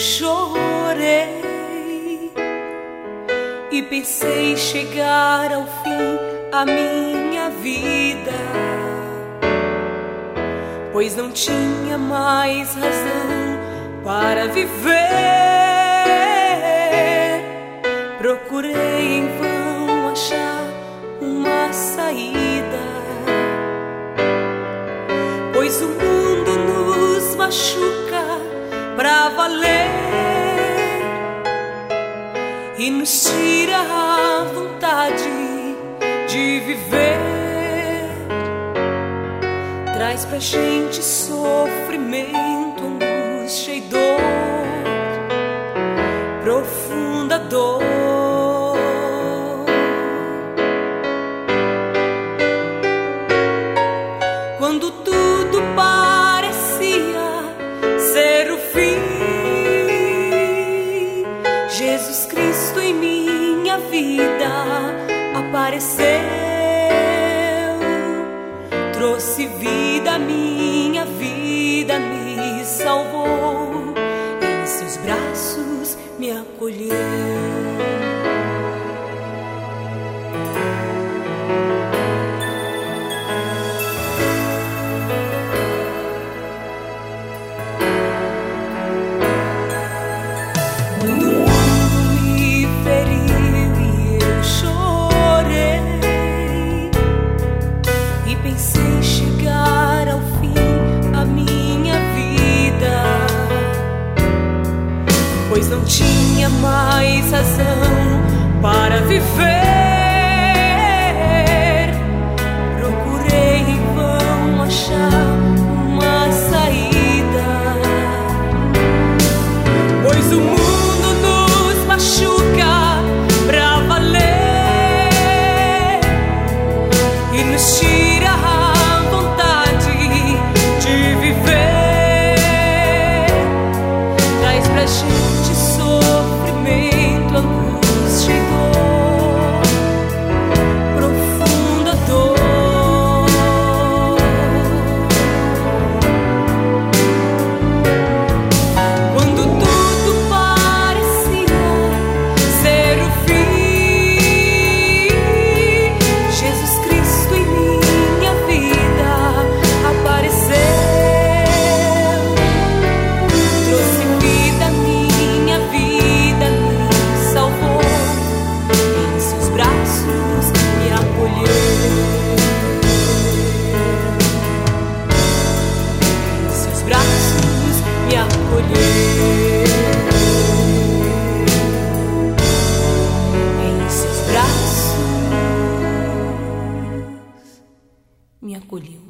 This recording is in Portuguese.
chorei e pensei chegar ao fim a minha vida, pois não tinha mais razão para viver. Procurei em vão achar uma saída, pois o mundo nos machuca pra valer e nos tira a vontade de viver. Traz pra gente sofrimento, angústia e dor, profunda dor. Quando tudo parecia ser o fim, Jesus Cristo em minha vida apareceu, trouxe vida à minha vida, me salvou, em seus braços me acolheu. Pensei chegar ao fim a minha vida, pois não tinha mais razão para viver. Procurei em vão achar uma saída, pois o mundo nos machuca pra valer e nos tira a vontade de viver. Traz pra gente sofrimento, angústia e dor, profunda dor. Quando tudo parecia ser o fim, Jesus Cristo em minha vida apareceu, trouxe vida à minha vida, me salvou, em seus braços me acolheu, em seus braços me acolheu, em seus braços me acolheu.